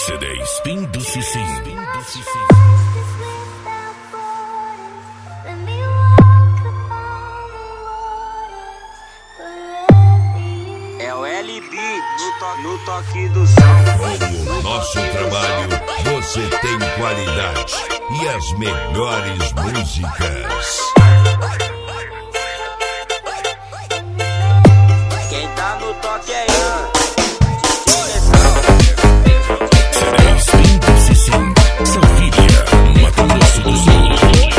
CD Spin do Cicim. É o LB no toque do som. Com o nosso trabalho, você tem qualidade e as melhores músicas. Quem tá no toque é eu. CD Spin do Cicim, Salvíria, Mato Grosso do Sul.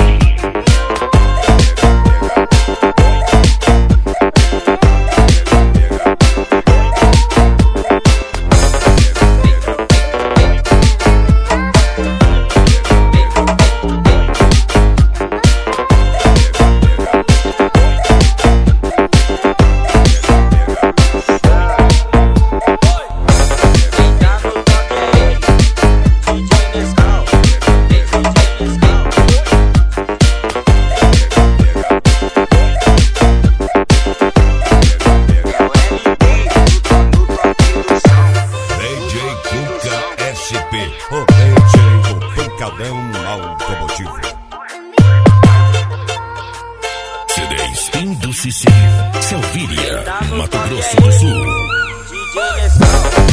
O DJ do Pancadão Automotivo. CD Spin do Cicim, Salvíria, Mato Grosso do Sul. DJ Nescau.